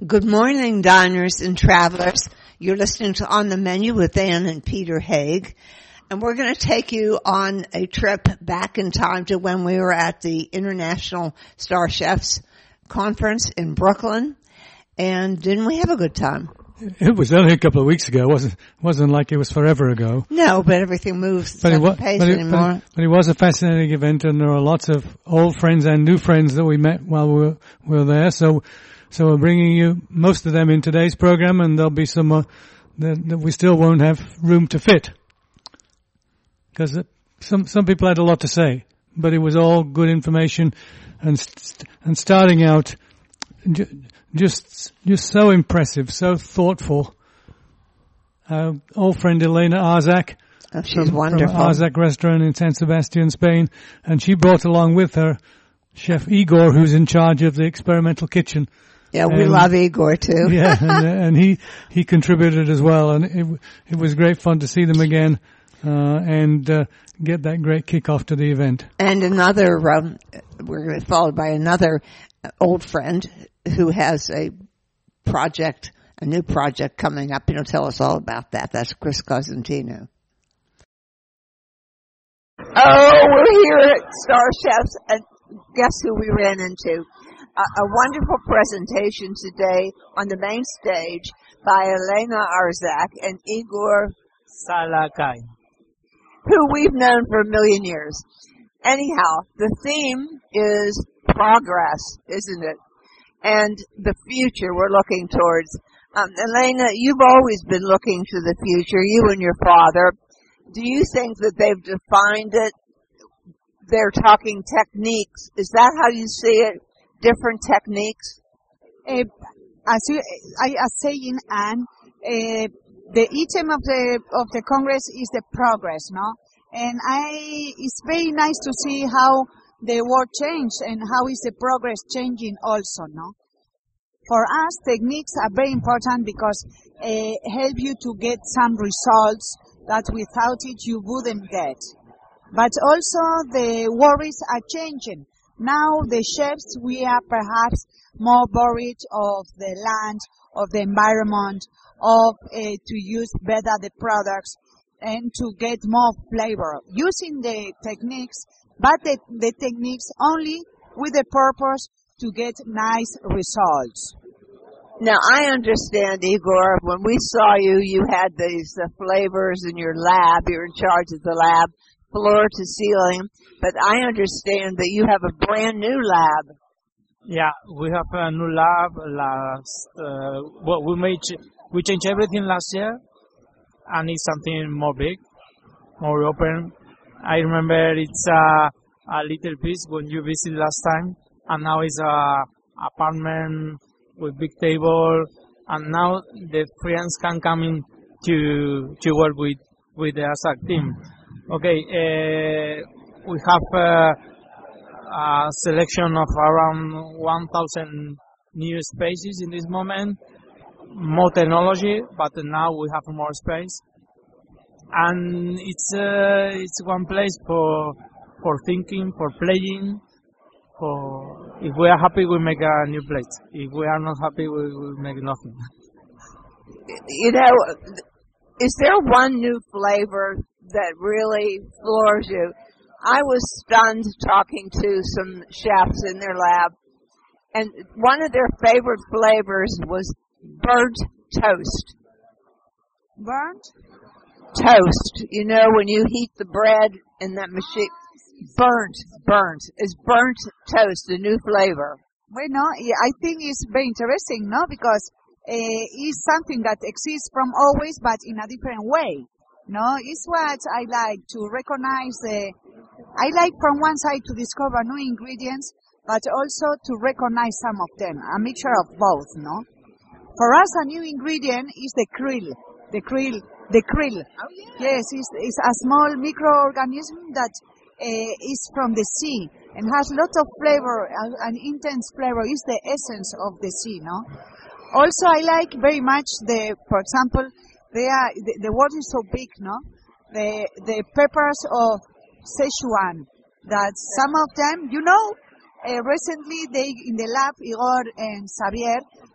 Good morning, diners and travelers. You're listening to On the Menu with Ann and Peter Haig. And we're going to take you on a trip back in time to when we were at the International Star Chefs Conference in Brooklyn. And didn't we have a good time? It was only a couple of weeks ago. It wasn't like it was forever ago. No, but everything moves at the pace anymore. But it was a fascinating event, and there are lots of old friends and new friends that we met while we were there. So we're bringing you most of them in today's program, and there'll be some that we still won't have room to fit. Because some people had a lot to say, but it was all good information, and starting out, just so impressive, so thoughtful. Old friend Elena Arzak. Oh, she's wonderful. From Arzak Restaurant in San Sebastian, Spain, and she brought along with her Chef Igor, who's in charge of the experimental kitchen. Yeah, we love Igor too. Yeah, and he contributed as well, and it was great fun to see them again. And get that great kickoff to the event. And another, we're going to be followed by another old friend who has a new project coming up. He'll tell us all about that. That's Chris Cosentino. Oh, we're here at Star Chefs, and guess who we ran into? A wonderful presentation today on the main stage by Elena Arzak and Igor Salakai, who we've known for a million years. Anyhow, the theme is progress, isn't it? And the future we're looking towards. Elena, you've always been looking to the future, you and your father. Do you think that they've defined it? They're talking techniques. Is that how you see it? Different techniques? As I was saying, Anne, the item of the Congress is the progress, no? And it's very nice to see how the world changed and how is the progress changing also, no? For us, techniques are very important because help you to get some results that without it you wouldn't get. But also the worries are changing. Now the chefs, we are perhaps more worried of the land, of the environment, of to use better the products and to get more flavor. Using the techniques, but the techniques only with the purpose to get nice results. Now, I understand, Igor, when we saw you, you had these flavors in your lab. You're in charge of the lab, floor to ceiling. But I understand that you have a brand new lab. Yeah, we have a new lab. We changed everything last year, and it's something more big, more open. I remember it's a little piece when you visited last time, and now it's a apartment with big table, and now the friends can come in to work with the ASAC team. Okay, we have a selection of around 1,000 new spaces in this moment. More technology, but now we have more space, and it's one place for thinking, for playing. If we are happy, we make a new plate. If we are not happy, we make nothing. You know, is there one new flavor that really floors you? I was stunned talking to some chefs in their lab, and one of their favorite flavors was burnt toast. Burnt? Toast. You know, when you heat the bread in that machine. Burnt. Is burnt toast a new flavor? Well, no, I think it's very interesting, no? Because it's something that exists from always, but in a different way. No, it's what I like to recognize. I like from one side to discover new ingredients, but also to recognize some of them. A mixture of both, no? For us, a new ingredient is the krill. The krill. Oh, yeah. Yes, it's a small microorganism that is from the sea and has lots of flavor, an intense flavor. Is the essence of the sea, no? Also, I like very much for example, the word is so big, no? The peppers of Sichuan. That some of them, recently in the lab, Igor and Xavier,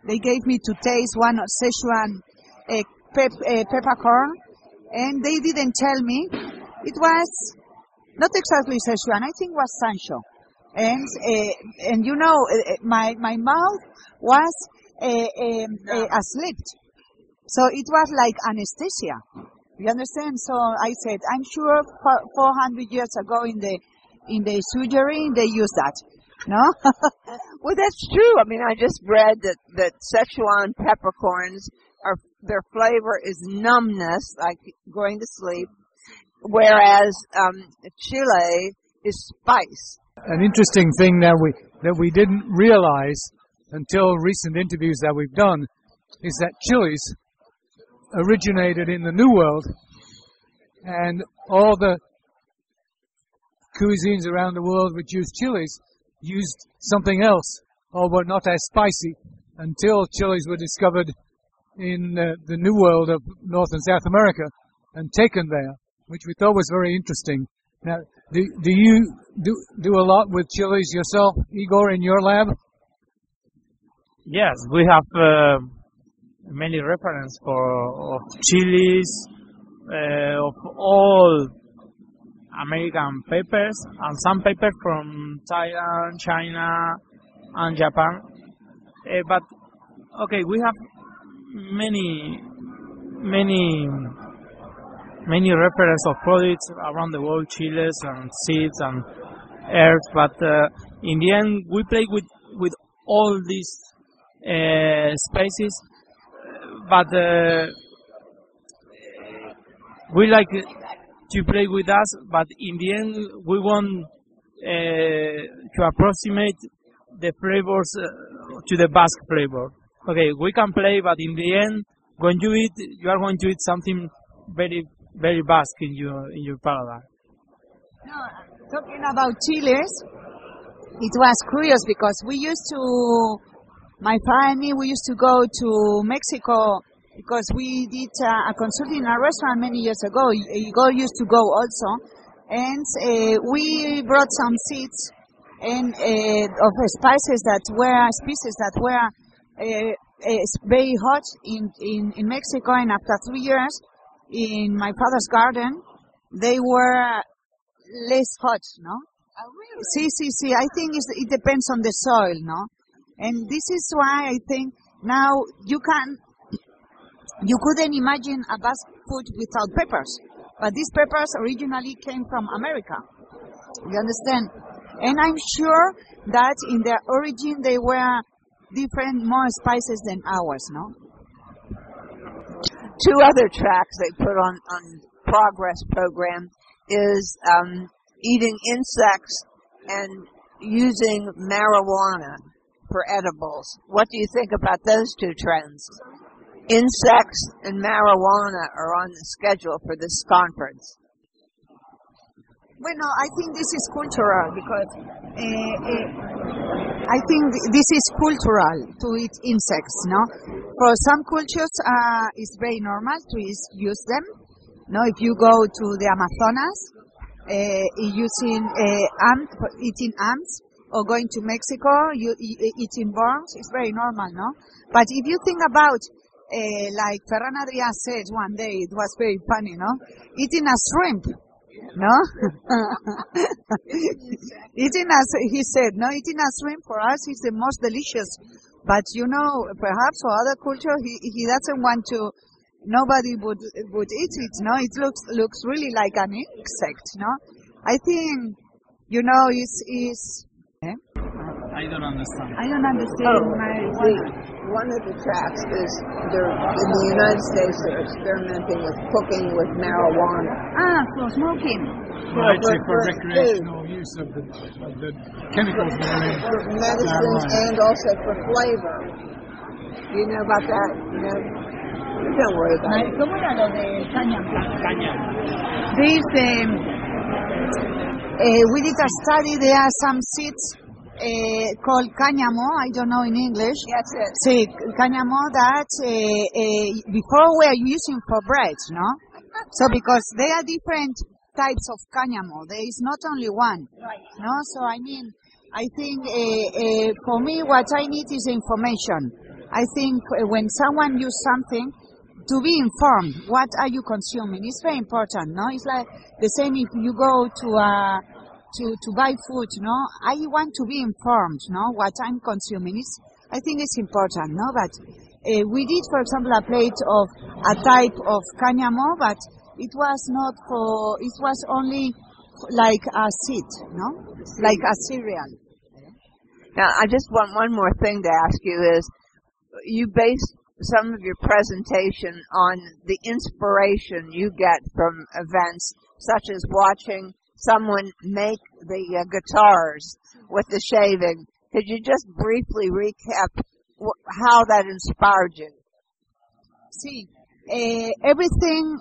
they gave me to taste one of Szechuan peppercorn, and they didn't tell me. It was not exactly Szechuan. I think it was Sancho. And you know, my mouth was asleep. So it was like anesthesia. You understand? So I said, I'm sure 400 years ago in the surgery they used that. No? Well, that's true. I mean, I just read that Szechuan peppercorns their flavor is numbness, like going to sleep, whereas Chile is spice. An interesting thing that we didn't realize until recent interviews that we've done is that chilies originated in the New World, and all the cuisines around the world which used chilies used something else, or were not as spicy, until chilies were discovered in the New World of North and South America and taken there, which we thought was very interesting. Now, do you do a lot with chilies yourself, Igor, in your lab? Yes, we have many references of chilies, of all American peppers, and some peppers from Thailand, China, and Japan. But okay, we have many references of products around the world, chilies and seeds and herbs. But in the end, we play with all these spices. But we like to play with us. But in the end, we want to approximate the flavors to the Basque flavor. Okay, we can play, but in the end, when you eat, you are going to eat something very, very Basque in your palate. No, talking about chiles, it was curious because my family, we used to go to Mexico because we did a consulting in a restaurant many years ago. Igor used to go also, and we brought some seeds and of spices that were species that were very hot in Mexico, and after 3 years in my father's garden, they were less hot, no? Oh, really? See. I think it depends on the soil, no? And this is why I think now you couldn't imagine a Basque food without peppers, but these peppers originally came from America. You understand? And I'm sure that in their origin they were different, more spices than ours, no? 2 other tracks they put on Progress program is eating insects and using marijuana for edibles. What do you think about those 2 trends? Insects and marijuana are on the schedule for this conference. Well, no, I think this is cultural because I think this is cultural to eat insects, no? For some cultures, it's very normal to use them. No, if you go to the Amazonas, eating ants, or going to Mexico, eating worms, it's very normal, no? But if you think about, like Ferran Adrià said one day, it was very funny, no? Eating a shrimp. No? Eating a shrimp for us is the most delicious. But you know, perhaps for other culture, he doesn't want to, nobody would eat it, no? It looks really like an insect, no? I think, you know, I don't understand. One of the tracks is in the United States they're experimenting with cooking with marijuana. For smoking. Actually, for recreational use of the chemicals that are in for medicines and also for flavor. Do you know about that? No? Don't worry about it. ¿Cómo era lo de cáñamo? We did a study. There are some seeds called cáñamo. I don't know in English. That's it. Sí, cáñamo that before we are using for bread, no? So because there are different types of cáñamo. There is not only one. Right. No, so I mean, I think for me what I need is information. I think when someone uses something, to be informed, what are you consuming? It's very important, no? It's like the same if you go to buy food, no? I want to be informed, no? What I'm consuming. I think it's important, no? But we did, for example, a plate of a type of cáñamo, but it was not for, it was only like a seed, no? Like a cereal. Now, I just want one more thing to ask you is, you based some of your presentation on the inspiration you get from events such as watching someone make the guitars with the shaving. Could you just briefly recap how that inspired you? See, everything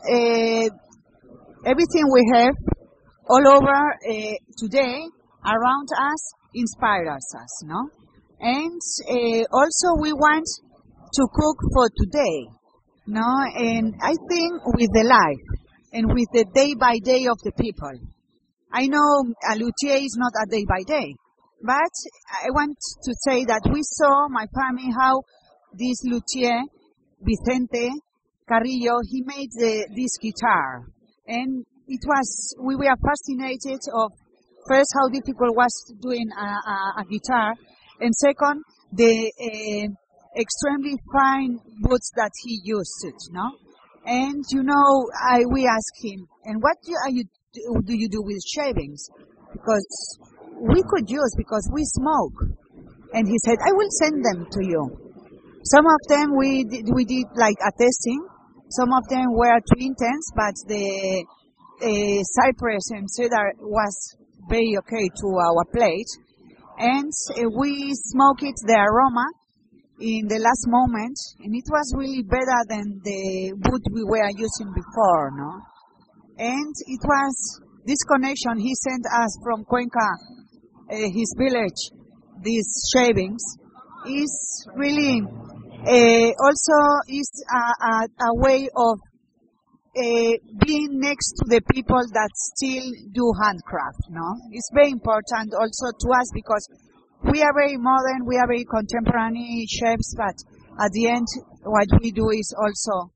we have all over today around us inspires us, no? And also we want to cook for today, no? And I think with the life and with the day by day of the people. I know a luthier is not a day by day, but I want to say that we saw, my family, how this luthier, Vicente Carrillo, he made this guitar. And we were fascinated of, first, how difficult was doing a guitar, and second, the extremely fine woods that he used, no? And we asked him, and what do you do with shavings? Because we could use, because we smoke. And he said, I will send them to you. Some of them we did like a testing. Some of them were too intense, but the cypress and cedar was very okay to our plate. And we smoked it, the aroma, in the last moment, and it was really better than the wood we were using before, no? And it was this connection. He sent us from Cuenca, his village, these shavings, is really also is a way of being next to the people that still do handcraft, no? It's very important also to us because we are very modern, we are very contemporary chefs, but at the end, what we do is also.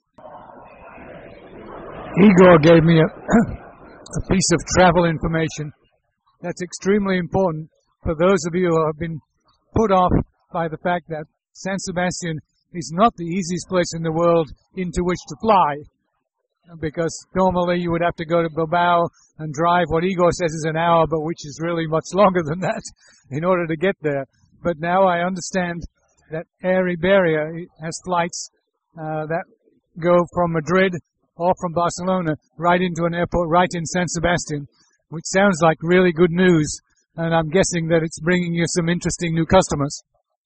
Igor gave me a piece of travel information that's extremely important for those of you who have been put off by the fact that San Sebastian is not the easiest place in the world into which to fly, because normally you would have to go to Bilbao and drive what Igor says is an hour, but which is really much longer than that in order to get there. But now I understand that Air Iberia has flights that go from Madrid or from Barcelona right into an airport right in San Sebastian, which sounds like really good news, and I'm guessing that it's bringing you some interesting new customers.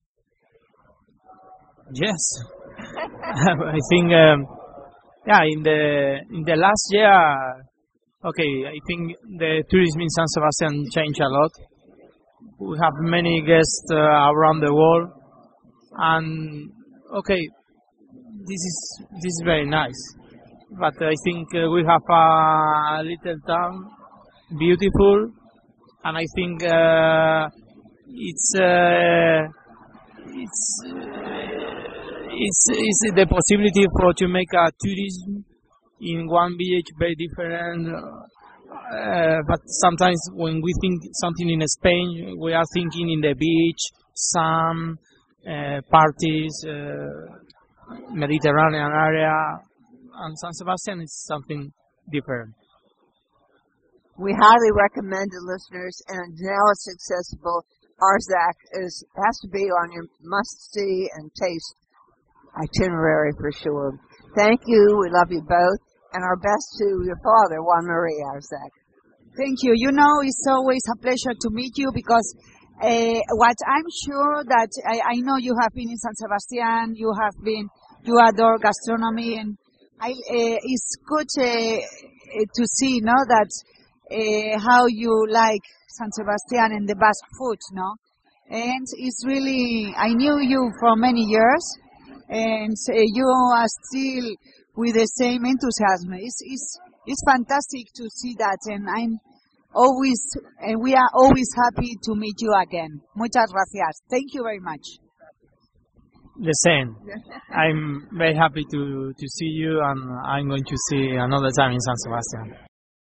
Yes. I think in the last year, okay, I think the tourism in San Sebastian changed a lot. We have many guests around the world, and okay, this is very nice. But I think we have a little town, beautiful, and I think it's the possibility to make a tourism in one village very different. But sometimes when we think something in Spain, we are thinking in the beach, sun, parties, Mediterranean area, and San Sebastian is something different. We highly recommend to listeners, and now it's accessible. Arzak has to be on your must-see and taste itinerary for sure. Thank you. We love you both. And our best to your father, Juan Maria Arzak. Thank you. It's always a pleasure to meet you because what I'm sure that I know you have been in San Sebastian, you adore gastronomy, and it's good to see, that how you like San Sebastian and the Basque food, And it's really, I knew you for many years, and you are still with the same enthusiasm. It's fantastic to see that, and we are always happy to meet you again. Muchas gracias. Thank you very much. The same. I'm very happy to see you, and I'm going to see another time in San Sebastian.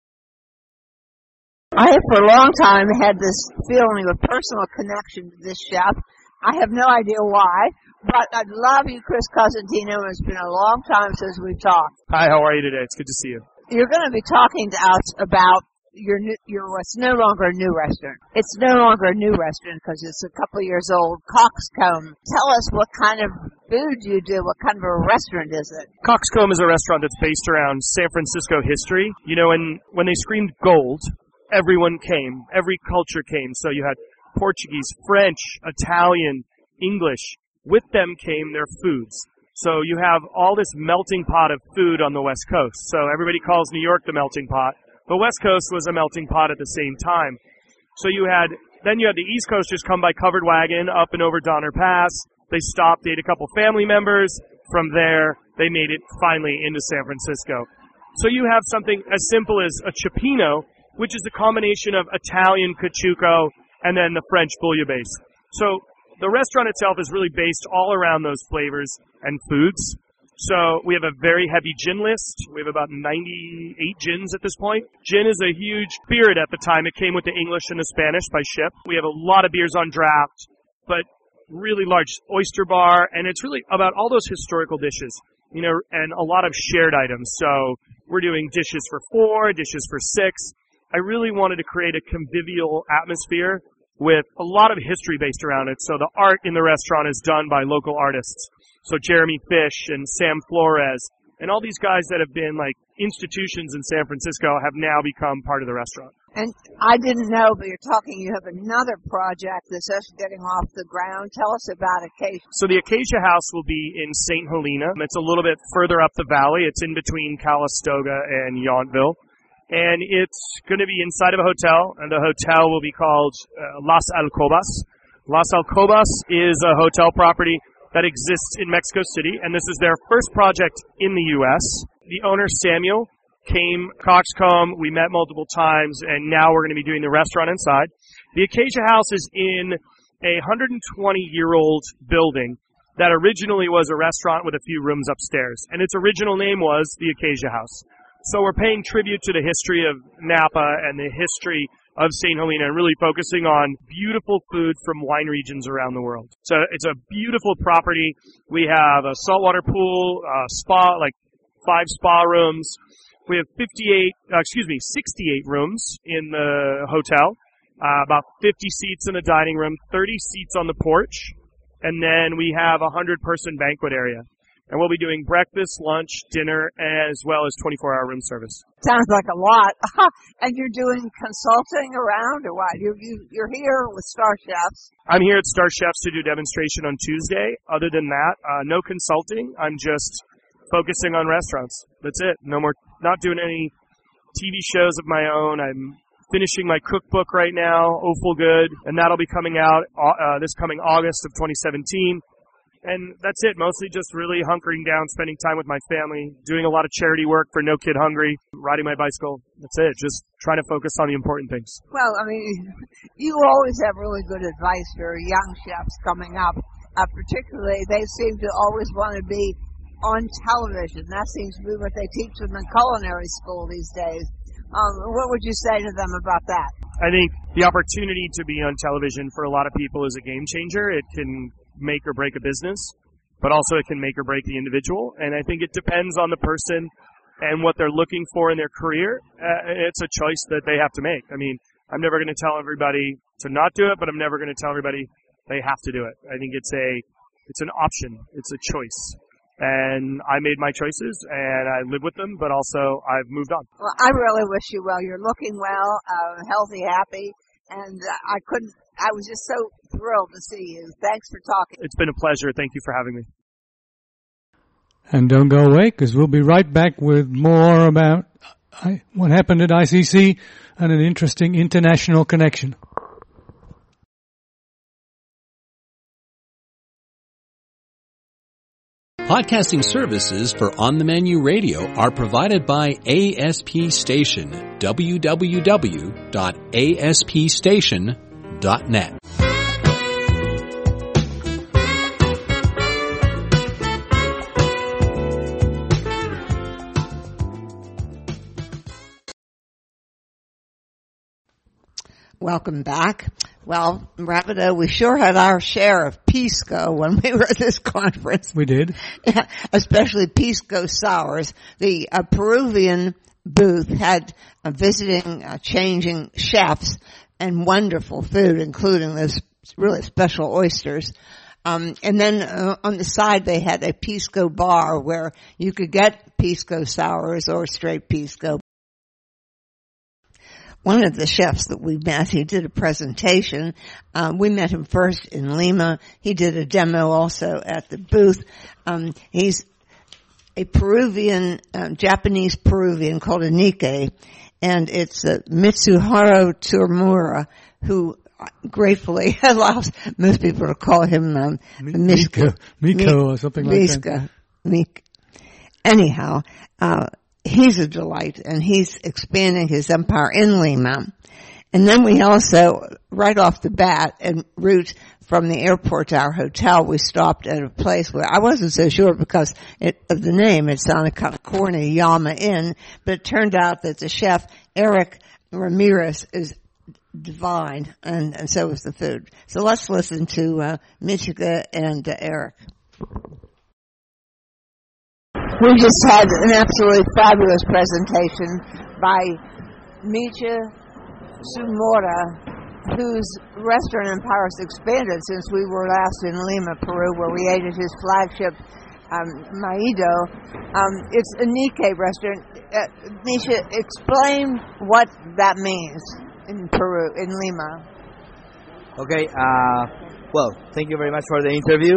I have for a long time had this feeling of personal connection to this chef. I have no idea why, but I love you, Chris Cosentino. It's been a long time since we've talked. Hi, how are you today? It's good to see you. You're going to be talking to us about your what's no longer a new restaurant. It's no longer a new restaurant because it's a couple of years old. Coxcomb. Tell us what kind of food you do. What kind of a restaurant is it? Coxcomb is a restaurant that's based around San Francisco history. You know, when they screamed gold, everyone came. Every culture came. So you had Portuguese, French, Italian, English. With them came their foods. So you have all this melting pot of food on the West Coast. So everybody calls New York the melting pot. The West Coast was a melting pot at the same time. So you had the East Coasters come by covered wagon up and over Donner Pass. They stopped, they ate a couple family members. From there, they made it finally into San Francisco. So you have something as simple as a cioppino, which is a combination of Italian caciucco and then the French bouillabaisse. So the restaurant itself is really based all around those flavors and foods. So we have a very heavy gin list. We have about 98 gins at this point. Gin is a huge spirit at the time. It came with the English and the Spanish by ship. We have a lot of beers on draft, but really large oyster bar, and it's really about all those historical dishes, you know, and a lot of shared items. So we're doing dishes for 4, dishes for 6. I really wanted to create a convivial atmosphere with a lot of history based around it. So the art in the restaurant is done by local artists. So Jeremy Fish and Sam Flores and all these guys that have been like institutions in San Francisco have now become part of the restaurant. And I didn't know, but you're talking, you have another project that's just getting off the ground. Tell us about Acacia. So the Acacia House will be in St. Helena. It's a little bit further up the valley. It's in between Calistoga and Yountville. And it's going to be inside of a hotel, and the hotel will be called Las Alcobas. Las Alcobas is a hotel property that exists in Mexico City, and this is their first project in the U.S. The owner, Samuel, came Coxcomb. We met multiple times, and now we're going to be doing the restaurant inside. The Acacia House is in a 120-year-old building that originally was a restaurant with a few rooms upstairs, and its original name was the Acacia House. So we're paying tribute to the history of Napa and the history of St. Helena and really focusing on beautiful food from wine regions around the world. So it's a beautiful property. We have a saltwater pool, spa, like 5 spa rooms. We have 68 rooms in the hotel, about 50 seats in the dining room, 30 seats on the porch, and then we have a 100-person banquet area. And we'll be doing breakfast, lunch, dinner, as well as 24-hour room service. Sounds like a lot. And you're doing consulting around, or what? You're here with Star Chefs. I'm here at Star Chefs to do demonstration on Tuesday. Other than that, no consulting. I'm just focusing on restaurants. That's it. No more, not doing any TV shows of my own. I'm finishing my cookbook right now, Awful Good, and that'll be coming out this coming August of 2017. And that's it, mostly just really hunkering down, spending time with my family, doing a lot of charity work for No Kid Hungry, riding my bicycle. That's it, just trying to focus on the important things. Well, I mean, you always have really good advice for young chefs coming up. Particularly, they seem to always want to be on television. That seems to be what they teach them in culinary school these days. What would you say to them about that? I think the opportunity to be on television for a lot of people is a game changer. It can make or break a business, but also it can make or break the individual. And I think it depends on the person and what they're looking for in their career. It's a choice that they have to make. I mean, I'm never going to tell everybody to not do it, but I'm never going to tell everybody they have to do it. I think it's an option. It's a choice. And I made my choices, and I live with them, but also I've moved on. Well, I really wish you well. You're looking well, healthy, happy, and I was just so thrilled to see you. Thanks for talking. It's been a pleasure. Thank you for having me. And don't go away, because we'll be right back with more about what happened at ICC and an interesting international connection. Podcasting services for On the Menu Radio are provided by ASP Station, www.aspstation.net. Welcome back. Well, Rapido, we sure had our share of Pisco when we were at this conference. We did. Yeah, especially Pisco sours. The Peruvian booth had visiting, changing chefs and wonderful food, including those really special oysters. And then on the side they had a Pisco bar where you could get Pisco sours or straight Pisco. One of the chefs that we met, he did a presentation. We met him first in Lima. He did a demo also at the booth. He's a Peruvian, Japanese Peruvian called a Nikkei, and it's Mitsuharu Tamura, who gratefully allows most people to call him Miko or something like that. Miko. Anyhow, he's a delight, and he's expanding his empire in Lima. And then we also, right off the bat, en route from the airport to our hotel, we stopped at a place where I wasn't so sure because of the name. It sounded kind of corny, Yama Inn, but it turned out that the chef, Eric Ramirez, is divine, and so is the food. So let's listen to Michika and Eric. We just had an absolutely fabulous presentation by Micha Sumora, whose restaurant empire has expanded since we were last in Lima, Peru, where we ate at his flagship, Maido. It's a Nikkei restaurant. Micha, explain what that means in Peru, in Lima. Okay, well, thank you very much for the interview.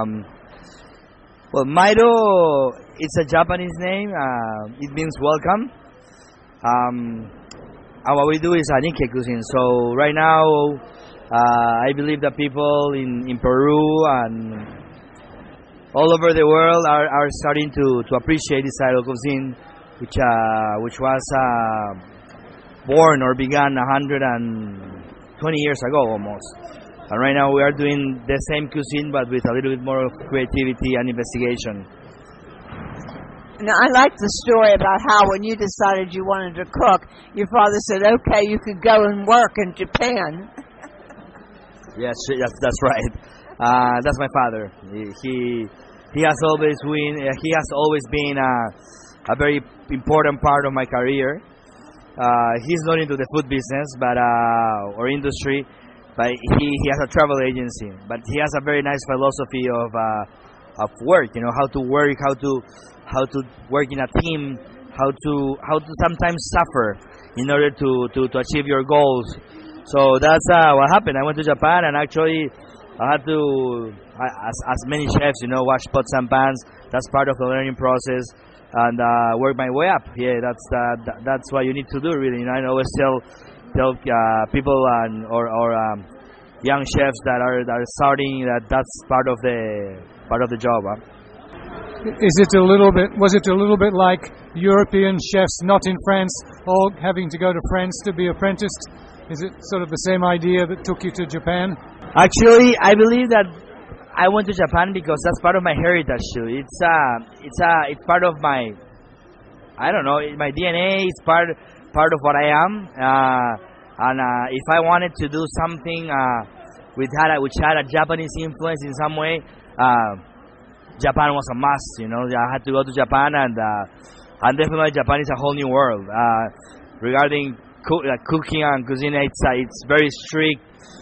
Well, Maido, it's a Japanese name. It means welcome. And what we do is a Nikkei cuisine. So right now, I believe that people in Peru and all over the world are starting to appreciate this style of cuisine, which was born or began 120 years ago almost. And right now we are doing the same cuisine but with a little bit more of creativity and investigation. Now, I like the story about how when you decided you wanted to cook, your father said, okay, you could go and work in Japan. Yes, that's right. That's my father. He has always been a very important part of my career. He's not into the food business or industry, but he has a travel agency. But he has a very nice philosophy of work. You know, how to work, how to work in a team, how to sometimes suffer in order to achieve your goals. So that's what happened. I went to Japan, and actually I had to, as many chefs, you know, wash pots and pans. That's part of the learning process, and work my way up. Yeah, that's what you need to do, really. You know, I always tell people or young chefs that are starting that's part of the job. Huh? Was it a little bit like European chefs not in France, all having to go to France to be apprenticed? Is it sort of the same idea that took you to Japan? Actually, I believe that I went to Japan because that's part of my heritage too. It's part of my, I don't know, my DNA. It's part of what I am. And if I wanted to do something which had a Japanese influence in some way, Japan was a must. You know, I had to go to Japan, and definitely Japan is a whole new world. Regarding cooking and cuisine, it's very strict.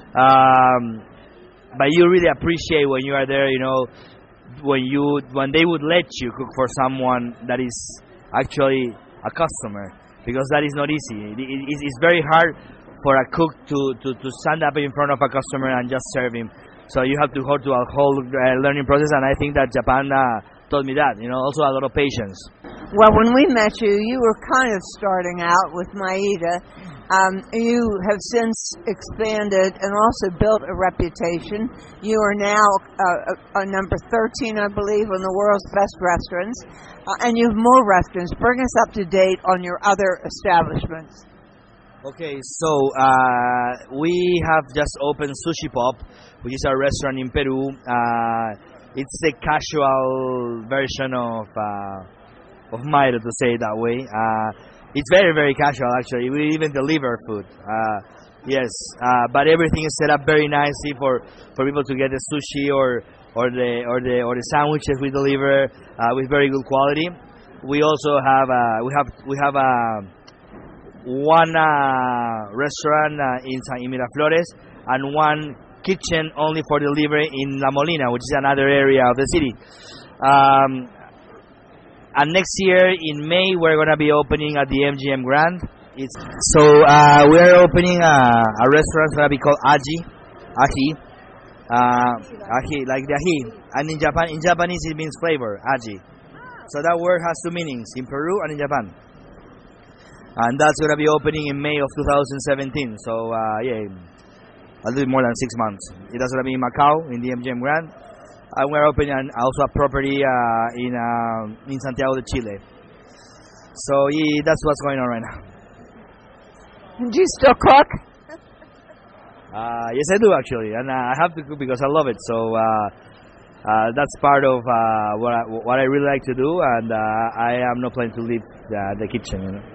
But you really appreciate when you are there, you know, when they would let you cook for someone that is actually a customer, because that is not easy. It's very hard for a cook to stand up in front of a customer and just serve him. So you have to go through a whole learning process, and I think that Japan taught me that, you know, also a lot of patience. Well, when we met you, you were kind of starting out with Maida. You have since expanded and also built a reputation. You are now a number 13, I believe, on the world's best restaurants, and you have more restaurants. Bring us up to date on your other establishments. Okay, so we have just opened Sushi Pop, which is a restaurant in Peru. It's the casual version of Maida, to say it that way. It's very, very casual, actually. We even deliver food. Yes, but everything is set up very nicely for people to get the sushi or the sandwiches we deliver with very good quality. We also have one restaurant in Miraflores and one kitchen only for delivery in La Molina, which is another area of the city. And next year in May we're gonna be opening at the MGM Grand. We're opening a restaurant gonna be called Aji, like the ají, and in Japanese it means flavor, Aji. So that word has two meanings in Peru and in Japan. And that's gonna be opening in May of 2017. So a little bit more than 6 months. It is gonna be in Macau in the MGM Grand. And we're opening also a property in Santiago de Chile. So that's what's going on right now. Do you still cook? Yes, I do actually, and I have to cook because I love it. So that's part of what I really like to do, and I am not planning to leave the kitchen. You know.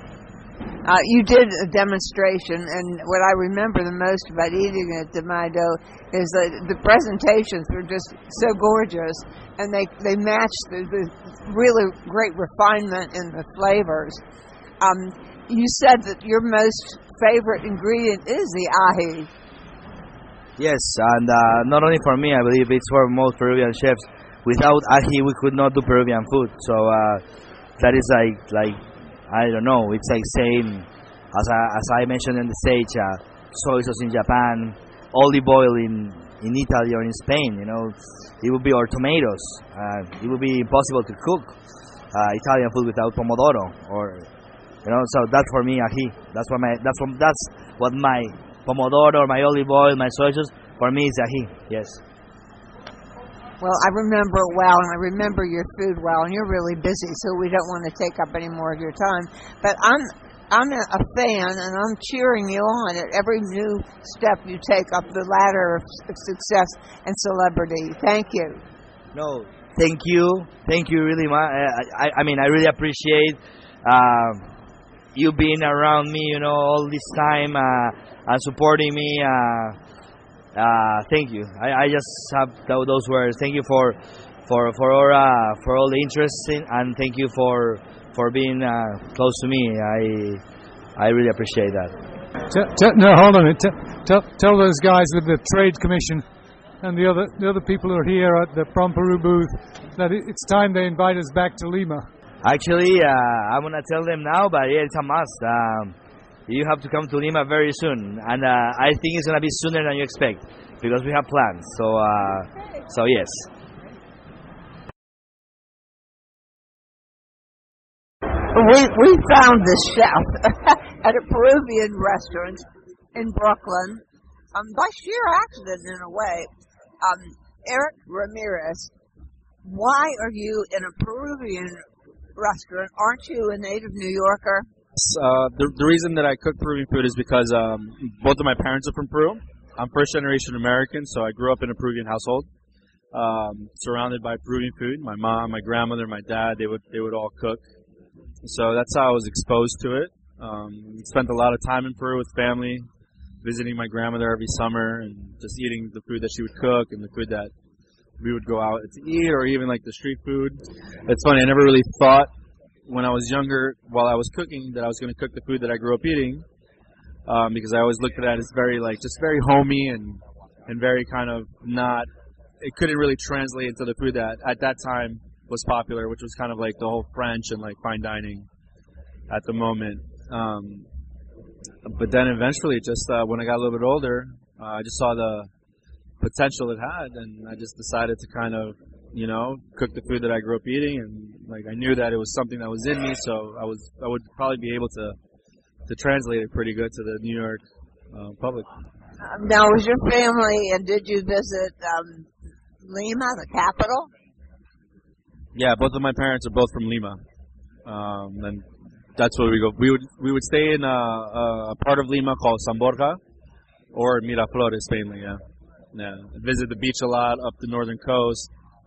You did a demonstration, and what I remember the most about eating at the Maido is that the presentations were just so gorgeous, and they matched the really great refinement in the flavors. You said that your most favorite ingredient is the ají. Yes, and not only for me, I believe it's for most Peruvian chefs. Without ají, we could not do Peruvian food. So that is like I don't know. It's like saying, as I mentioned in the stage, soy sauce in Japan, olive oil in Italy or in Spain. You know, it would be, or tomatoes. It would be impossible to cook Italian food without pomodoro, or you know. So that's for me ají. That's what my pomodoro, my olive oil, my soy sauce for me is ají. Yes. Well, I remember it well, and I remember your food well, and you're really busy, so we don't want to take up any more of your time. But I'm a fan, and I'm cheering you on at every new step you take up the ladder of success and celebrity. Thank you. No, thank you really much. I mean, I really appreciate you being around me, you know, all this time and supporting me. Thank you. I just have those words. Thank you for all the interest and thank you for being close to me. I really appreciate that. No, hold on a minute. Tell those guys with the Trade Commission and the other people who are here at the From Peru booth that it's time they invite us back to Lima. Actually, I'm gonna tell them now, but yeah, it's a must. You have to come to Lima very soon, and I think it's gonna be sooner than you expect because we have plans. So yes. We found this chef at a Peruvian restaurant in Brooklyn by sheer accident in a way. Eric Ramirez, why are you in a Peruvian restaurant? Aren't you a native New Yorker? The reason that I cook Peruvian food is because both of my parents are from Peru. I'm first generation American, so I grew up in a Peruvian household, surrounded by Peruvian food. My mom, my grandmother, my dad, they would all cook. So that's how I was exposed to it. Spent a lot of time in Peru with family, visiting my grandmother every summer and just eating the food that she would cook and the food that we would go out to eat, or even like the street food. It's funny, I never really thought when I was younger, while I was cooking, that I was going to cook the food that I grew up eating, because I always looked at it as very very homey and very kind of not. It couldn't really translate into the food that at that time was popular, which was kind of like the whole French and like fine dining at the moment. But then eventually, just when I got a little bit older, I just saw the potential it had, and I just decided to kind of, you know, cook the food that I grew up eating, and like I knew that it was something that was in me, so I would probably be able to translate it pretty good to the New York public. Now, was your family, and did you visit Lima, the capital? Yeah, both of my parents are both from Lima, and that's where we go. We would stay in a part of Lima called San Borja, or Miraflores mainly. Yeah. Visit the beach a lot up the northern coast.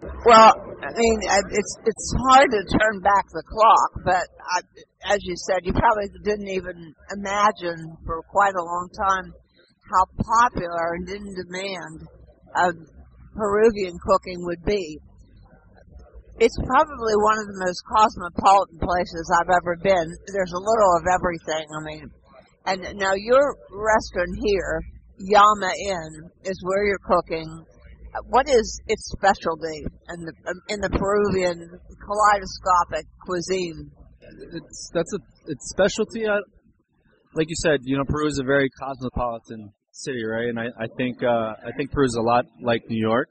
Well, I mean, it's hard to turn back the clock, but as you said, you probably didn't even imagine for quite a long time how popular and in demand Peruvian cooking would be. It's probably one of the most cosmopolitan places I've ever been. There's a little of everything. I mean, and now your restaurant here, Llama Inn, is where you're cooking. What is its specialty in the Peruvian kaleidoscopic cuisine? Its specialty. Like you said, Peru is a very cosmopolitan city, right? And I think Peru is a lot like New York.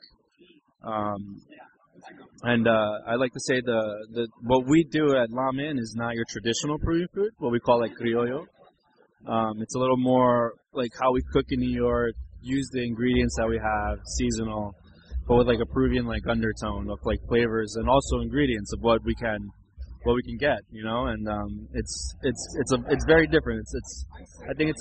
And I like to say the what we do at Llama Inn is not your traditional Peruvian food, what we call like criollo. It's a little more like how we cook in New York, use the ingredients that we have, seasonal, but with like a Peruvian like undertone of like flavors and also ingredients of what we can get, and it's very different. I think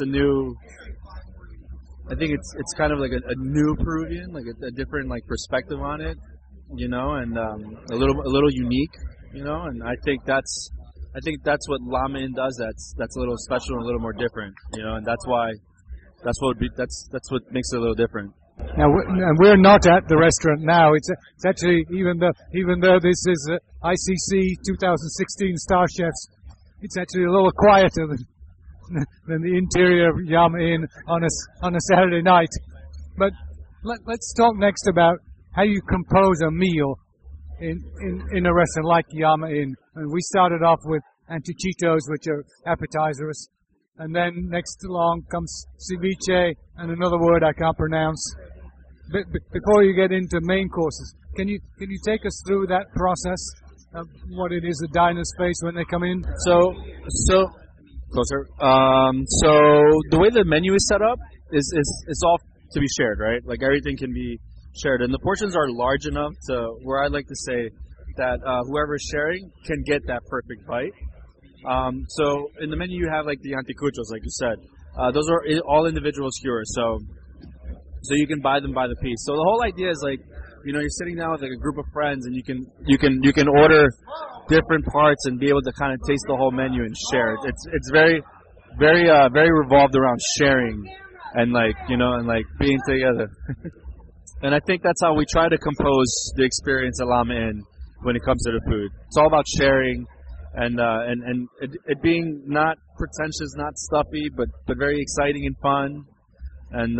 it's kind of like a new Peruvian, like a different like perspective on it, and a little unique, and I think that's what Llama Inn does. That's a little special and a little more different, and that's what makes it a little different. Now we're not at the restaurant now. It's actually even though this is ICC 2016 Star Chefs, it's actually a little quieter than the interior of Llama Inn on a Saturday night. But let's talk next about how you compose a meal in a restaurant like Llama Inn. And we started off with antichitos, which are appetizers, and then next along comes ceviche and another word I can't pronounce. Before you get into main courses, can you take us through that process of what it is the diners face when they come in? So closer. So the way the menu is set up is all to be shared, right? Like everything can be shared, and the portions are large enough to where I like to say that whoever is sharing can get that perfect bite. So in the menu you have like the anticuchos, like you said. Those are all individual skewers, so you can buy them by the piece. So the whole idea is like, you're sitting down with like a group of friends, and you can order different parts and be able to kind of taste the whole menu and share it. It's very very revolved around sharing and like and like being together. And I think that's how we try to compose the experience at Llama Inn when it comes to the food. It's all about sharing and it being not pretentious, not stuffy, but very exciting and fun. And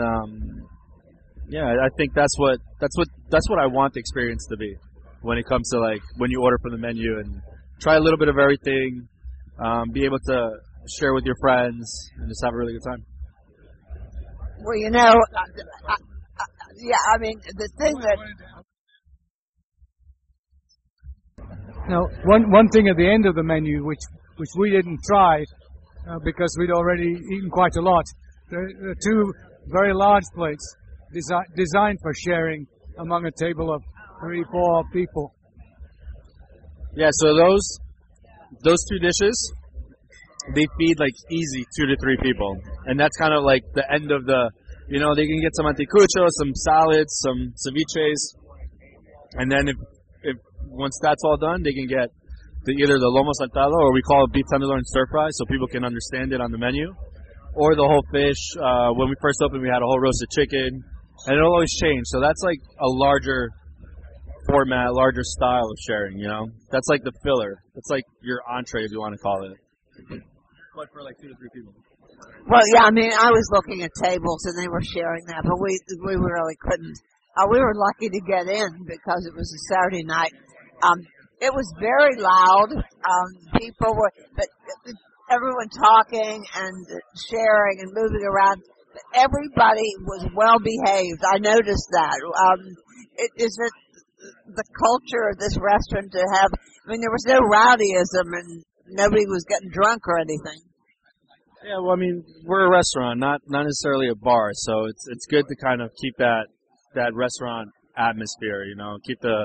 I think that's what I want the experience to be when it comes to like when you order from the menu and try a little bit of everything, be able to share with your friends and just have a really good time. Well, I mean, the thing that... Now, one thing at the end of the menu, which we didn't try because we'd already eaten quite a lot, there are two very large plates designed for sharing among a table of 3-4 people. Yeah, so those two dishes, they feed like easy 2 to 3 people, and that's kind of like the end of the. They can get some anticuchos, some salads, some ceviches, and then if once that's all done, they can get either the lomo saltado, or we call it beef tenderloin stir fry, so people can understand it on the menu, or the whole fish. When we first opened, we had a whole roasted chicken, and it'll always change. So that's like a larger format, larger style of sharing. That's like the filler. That's like your entree, if you want to call it. But for like 2 to 3 people. Well, yeah, I mean, I was looking at tables and they were sharing that, but we really couldn't. We were lucky to get in because it was a Saturday night. It was very loud. People were, but everyone talking and sharing and moving around. Everybody was well behaved. I noticed that. Is it the culture of this restaurant to have? I mean, there was no rowdyism and nobody was getting drunk or anything. Yeah, well, I mean, we're a restaurant, not necessarily a bar, so it's good to kind of keep that restaurant atmosphere, keep the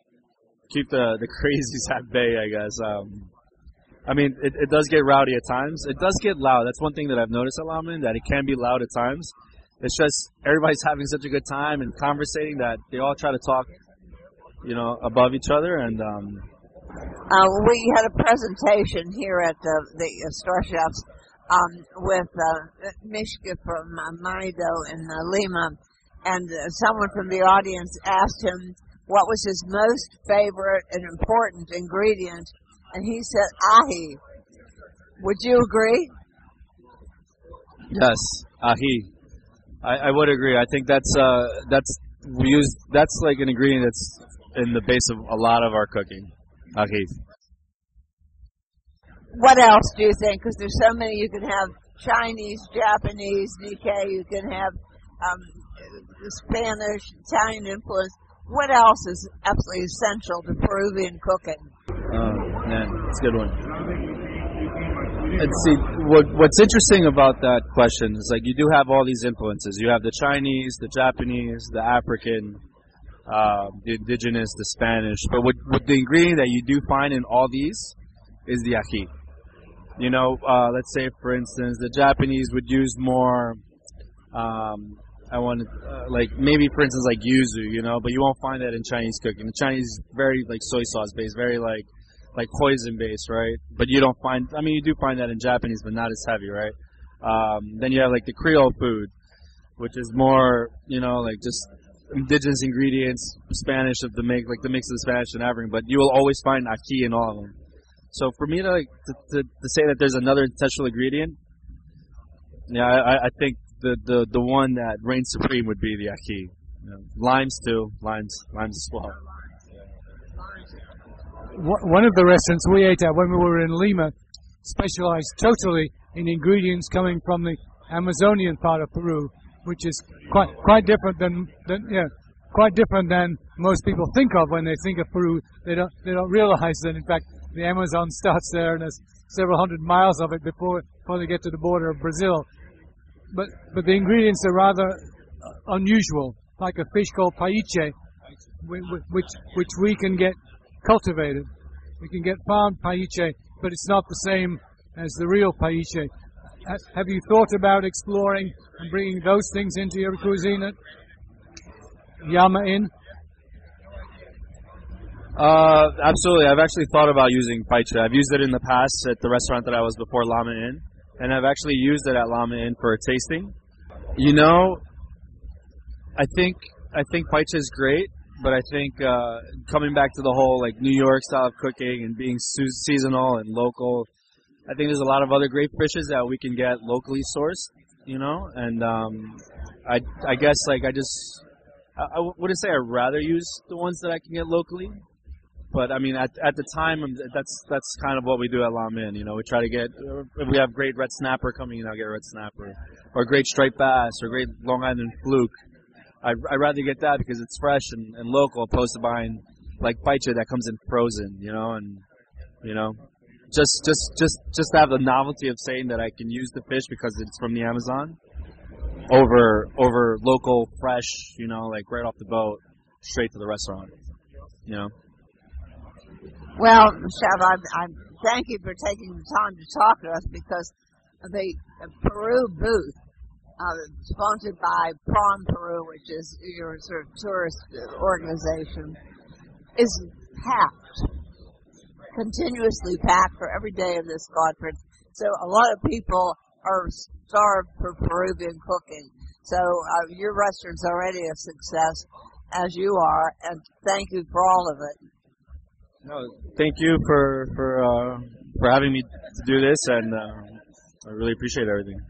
crazies at bay, I guess. I mean, it does get rowdy at times. It does get loud. That's one thing that I've noticed at Llama Inn, that it can be loud at times. It's just everybody's having such a good time and conversating that they all try to talk above each other. And we had a presentation here at the Star Chefs with Mishka from Marido in Lima, and someone from the audience asked him what was his most favorite and important ingredient, and he said ají. Would you agree? Yes, ají. I would agree. I think that's like an ingredient that's in the base of a lot of our cooking. Ají. What else do you think? Because there's so many. You can have Chinese, Japanese, Nikkei. You can have Spanish, Italian influence. What else is absolutely essential to Peruvian cooking? Man, that's a good one. Let's see. What's interesting about that question is like you do have all these influences. You have the Chinese, the Japanese, the African, the indigenous, the Spanish. But what the ingredient that you do find in all these is the ají. Let's say for instance, the Japanese would use more. Like maybe for instance like yuzu, but you won't find that in Chinese cooking. The Chinese is very like soy sauce based, very like hoisin based, right? But you don't find, you do find that in Japanese, but not as heavy, right? Then you have like the Creole food, which is more, like just indigenous ingredients, Spanish of the mix of the Spanish and African, but you will always find ají in all of them. So for me to say that there's another essential ingredient, I think the one that reigns supreme would be the ají. Limes too, limes as well. One of the restaurants we ate at when we were in Lima specialized totally in ingredients coming from the Amazonian part of Peru, which is quite different than most people think of when they think of Peru. They don't realize that in fact the Amazon starts there and there's several hundred miles of it before they get to the border of Brazil. But the ingredients are rather unusual, like a fish called paiche, which we can get cultivated. We can get farmed paiche, but it's not the same as the real paiche. Have you thought about exploring and bringing those things into your cuisine at Llama Inn? Absolutely. I've actually thought about using paiche. I've used it in the past at the restaurant that I was before, Llama Inn, and I've actually used it at Llama Inn for a tasting. I think paiche is great. But I think coming back to the whole like New York style of cooking and being seasonal and local, I think there's a lot of other great fishes that we can get locally sourced, And I guess like I wouldn't say I'd rather use the ones that I can get locally, but at the time that's kind of what we do at Llama Inn. We try to get, if we have great red snapper coming in, I'll get red snapper, or great striped bass, or great Long Island fluke. I'd rather get that because it's fresh and local, opposed to buying like paiche that comes in frozen, just to have the novelty of saying that I can use the fish because it's from the Amazon over local, fresh, like right off the boat, straight to the restaurant, Well, Chef, I thank you for taking the time to talk to us because the Peru booth, sponsored by Prom Peru, which is your sort of tourist organization, is packed, continuously packed for every day of this conference. So a lot of people are starved for Peruvian cooking. So your restaurant's already a success, as you are, and thank you for all of it. No, thank you for having me to do this, and I really appreciate everything.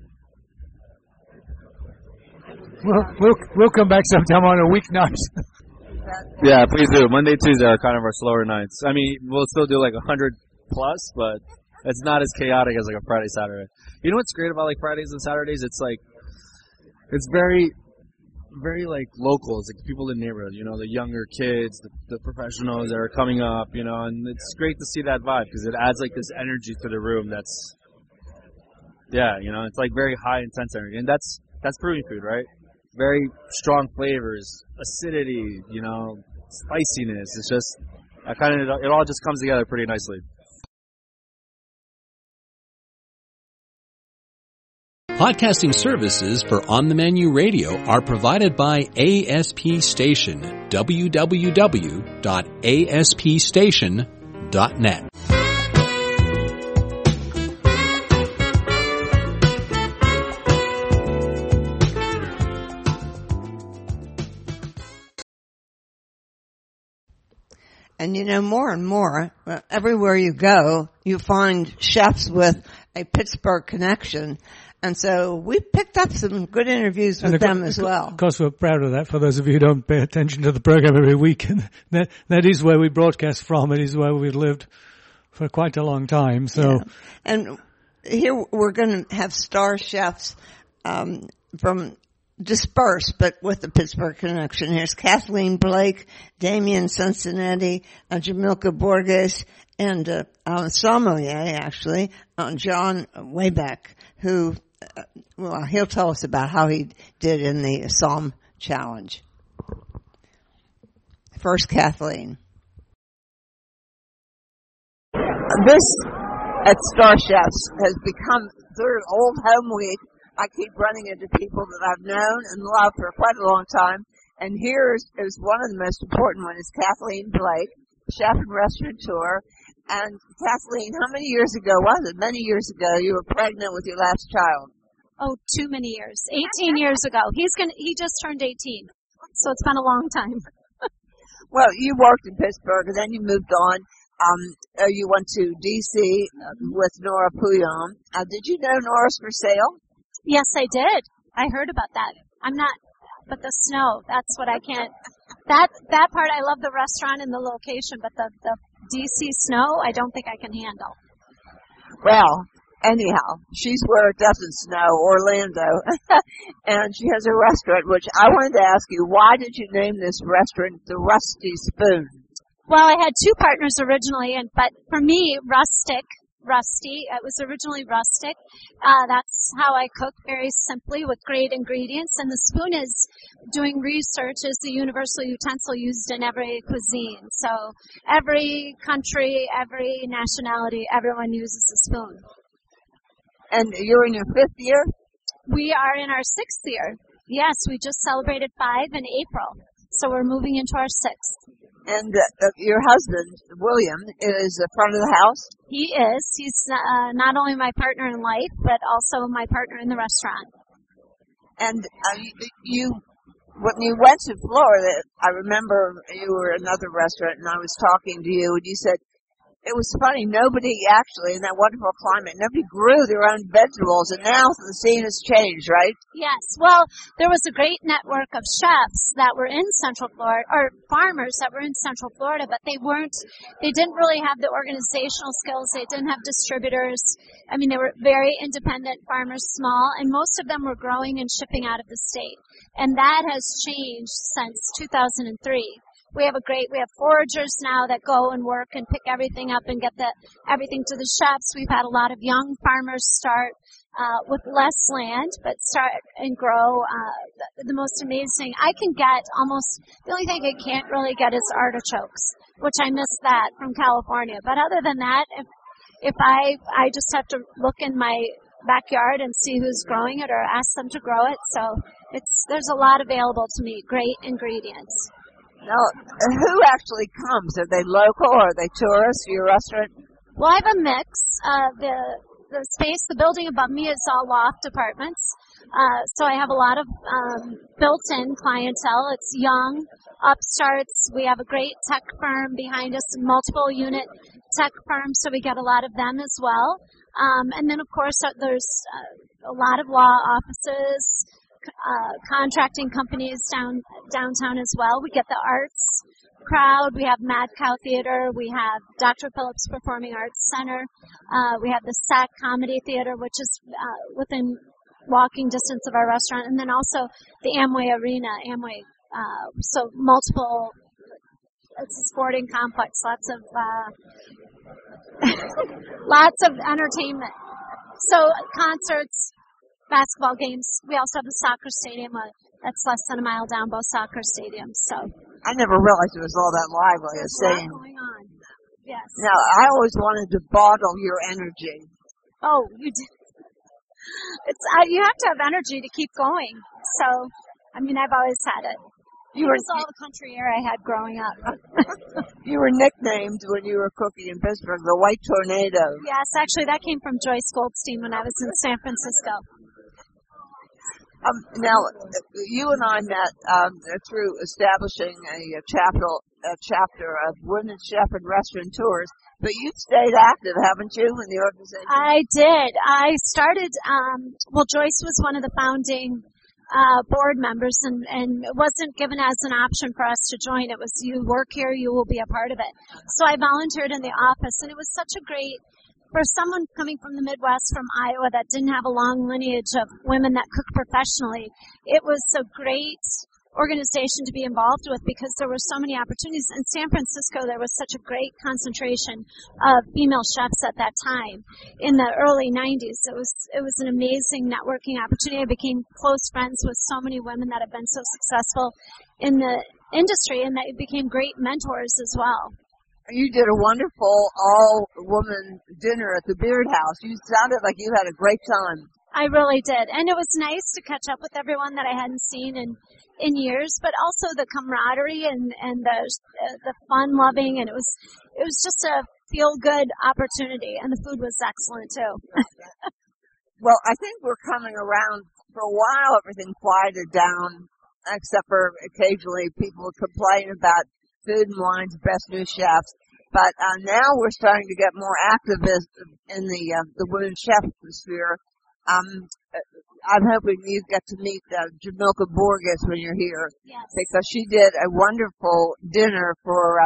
We'll come back sometime on a weeknight. Yeah, please do. Monday, Tuesday are kind of our slower nights. We'll still do like 100 plus, but it's not as chaotic as like a Friday, Saturday. You know what's great about like Fridays and Saturdays? It's very, very like local. It's like the people in the neighborhood, the younger kids, the professionals that are coming up, and it's great to see that vibe because it adds like this energy to the room that's, it's like very high intense energy. And that's Peruvian food, right? Very strong flavors, acidity, spiciness. It's just, it all just comes together pretty nicely. Podcasting services for On the Menu Radio are provided by ASP Station. www.aspstation.net. And more and more, everywhere you go, you find chefs with a Pittsburgh connection. And so we picked up some good interviews with them as well. Of course, we're proud of that. For those of you who don't pay attention to the program every week, that is where we broadcast from. It is where we've lived for quite a long time. So, yeah. And here we're going to have star chefs from dispersed, but with the Pittsburgh connection. Here's Kathleen Blake, Damian Cincinnati, Jamilka Borges, and sommelier, actually, John Wayback, who, he'll tell us about how he did in the Somm Challenge. First, Kathleen. This, at Star Chefs, has become sort of old home week. I keep running into people that I've known and loved for quite a long time. And here is one of the most important ones, is Kathleen Blake, chef and restaurateur. And Kathleen, how many years ago was it? Many years ago, you were pregnant with your last child. Oh, too many years. 18 years ago. He just turned 18. So it's been a long time. Well, you worked in Pittsburgh and then you moved on. You went to D.C. With Nora Pouillon. Did you know Nora's for sale? Yes, I did. I heard about that. But the snow, that's what I can't, that part, I love the restaurant and the location, but the DC snow, I don't think I can handle. Well, anyhow, she's where it doesn't snow, Orlando, and she has a restaurant, which I wanted to ask you, why did you name this restaurant the Rusty Spoon? Well, I had two partners originally, but for me, Rusty. It was originally rustic. That's how I cook, very simply with great ingredients. And the spoon is doing research as the universal utensil used in every cuisine. So every country, every nationality, everyone uses a spoon. And you're in your 5th year? We are in our 6th year. Yes, we just celebrated 5 in April. So we're moving into our 6th. And your husband, William, is a front of the house? He is. He's not only my partner in life, but also my partner in the restaurant. And when you went to Florida, I remember you were in another restaurant, and I was talking to you, and you said, it was funny, nobody actually, in that wonderful climate, nobody grew their own vegetables, and now the scene has changed, right? Yes. Well, there was a great network of chefs that were in Central Florida, or farmers that were in Central Florida, but they didn't really have the organizational skills. They didn't have distributors. I mean, they were very independent farmers, small, and most of them were growing and shipping out of the state. And that has changed since 2003. We have foragers now that go and work and pick everything up and get everything to the chefs. We've had a lot of young farmers start with less land, but start and grow. The most amazing, the only thing I can't really get is artichokes, which I miss that from California. But other than that, if I just have to look in my backyard and see who's growing it or ask them to grow it. So there's a lot available to me, great ingredients. Now, who actually comes? Are they local or are they tourists for your restaurant? Well, I have a mix. The building above me is all loft apartments. So I have a lot of built-in clientele. It's young, upstarts. We have a great tech firm behind us, multiple unit tech firms, so we get a lot of them as well. And then, of course, there's a lot of law offices, contracting companies downtown as well. We get the arts crowd. We have Mad Cow Theater. We have Dr. Phillips Performing Arts Center. We have the SAC Comedy Theater, which is within walking distance of our restaurant. And then also the Amway Arena. So multiple, it's a sporting complex. Lots of entertainment. So concerts, basketball games. We also have a soccer stadium that's less than a mile down, both soccer stadiums. So I never realized it was all that lively. A lot going on. Yes. Now, I always wanted to bottle your energy. Oh, you did. You have to have energy to keep going. So, I've always had it. It was all the country air I had growing up. You were nicknamed when you were cooking in Pittsburgh, the White Tornado. Yes, actually that came from Joyce Goldstein when I was in San Francisco. Now, you and I met through establishing a chapter of Women Chef and Restaurateurs, but you've stayed active, haven't you, in the organization? I did. I started, Joyce was one of the founding board members, and it wasn't given as an option for us to join. It was, you work here, you will be a part of it. So I volunteered in the office, and it was such a great, for someone coming from the Midwest, from Iowa, that didn't have a long lineage of women that cook professionally, it was a great organization to be involved with because there were so many opportunities. In San Francisco, there was such a great concentration of female chefs at that time. In the early 90s, it was an amazing networking opportunity. I became close friends with so many women that have been so successful in the industry, and they became great mentors as well. You did a wonderful all-woman dinner at the Beard House. You sounded like you had a great time. I really did. And it was nice to catch up with everyone that I hadn't seen in years, but also the camaraderie and the fun-loving, and it was just a feel-good opportunity, and the food was excellent, too. Well, I think we're coming around. For a while, everything quieted down, except for occasionally people complain about Food and Wine's Best New Chefs. But now we're starting to get more activists in the women's chef sphere. I'm hoping you get to meet Jamilka Borges when you're here. Yes. Because she did a wonderful dinner for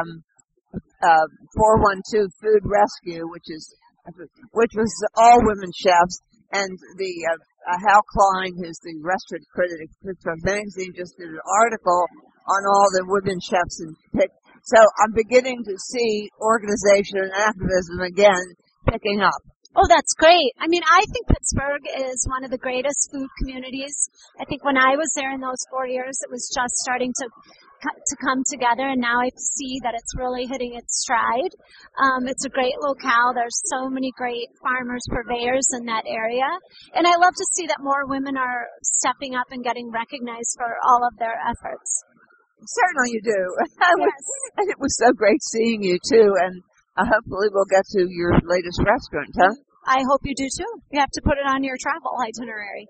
412 Food Rescue, which was all women chefs, and the Hal Klein, who's the restaurant critic from Magazine, just did an article on all the women chefs and picked. So I'm beginning to see organization and activism again picking up. Oh, that's great. I mean, I think Pittsburgh is one of the greatest food communities. I think when I was there in those 4 years, it was just starting to come together, and now I see that it's really hitting its stride. It's a great locale. There's so many great farmers, purveyors in that area. And I love to see that more women are stepping up and getting recognized for all of their efforts. Certainly you do. Yes. And it was so great seeing you, too, and hopefully we'll get to your latest restaurant, huh? I hope you do, too. You have to put it on your travel itinerary.